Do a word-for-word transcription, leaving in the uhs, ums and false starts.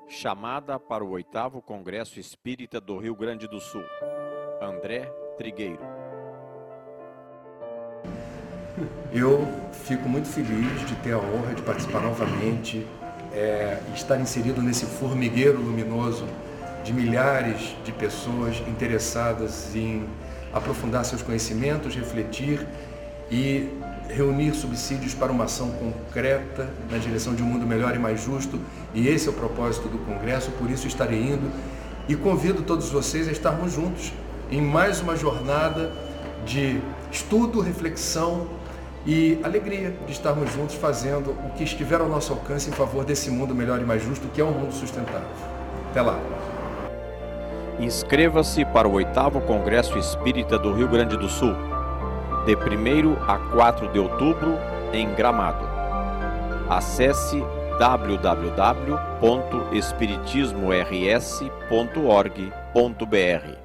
Chamada para o oitavo Congresso Espírita do Rio Grande do Sul. André Trigueiro. Eu fico muito feliz de ter a honra de participar novamente é, e estar inserido nesse formigueiro luminoso de milhares de pessoas interessadas em aprofundar seus conhecimentos, refletir e reunir subsídios para uma ação concreta na direção de um mundo melhor e mais justo. E esse é o propósito do Congresso, por isso estarei indo e convido todos vocês a estarmos juntos em mais uma jornada de estudo, reflexão e alegria de estarmos juntos fazendo o que estiver ao nosso alcance em favor desse mundo melhor e mais justo, que é um mundo sustentável. Até lá! Inscreva-se para o oitavo Congresso Espírita do Rio Grande do Sul, de primeiro a quatro de outubro, em Gramado. Acesse w w w ponto espiritismo r s ponto org ponto b r.